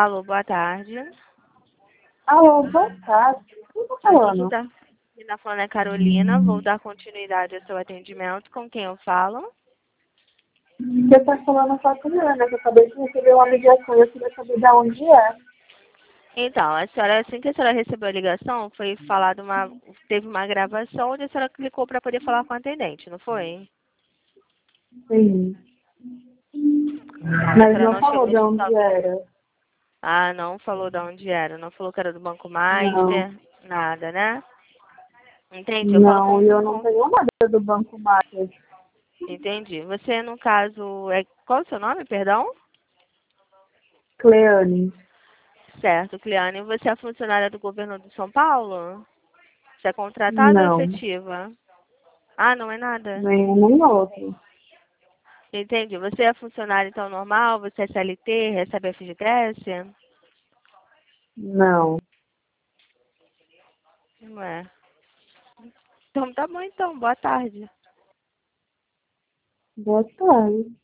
Alô, boa tarde. Alô, boa tarde. Quem tá falando? Quem tá falando é Carolina. Vou dar continuidade ao seu atendimento. Com quem eu falo? Você tá falando com a Juliana, que eu acabei de receber uma ligação e eu queria saber de onde é. Então, a senhora, assim que a senhora recebeu a ligação, foi falado teve uma gravação onde a senhora clicou para poder falar com a atendente, não foi? Sim. Então, a Mas senhora não não falou chegou a de escutar. onde era. Ah, não falou de onde era. Não falou que era do Banco Não. Master, nada, né? Entendi. Eu falo Não, e eu não tenho nada do Banco Master. Entendi. Você, no caso, qual é o seu nome, perdão? Cleane. Certo, Cleane. Você é funcionária do governo de São Paulo? Você é contratada ou Não. efetiva? Ah, não é nada. Nem um nem outro. Entendi. Você é funcionária, então, normal? Você é CLT? Recebe FGTS? Não. Não é. Então, tá bom, então. Boa tarde. Boa tarde.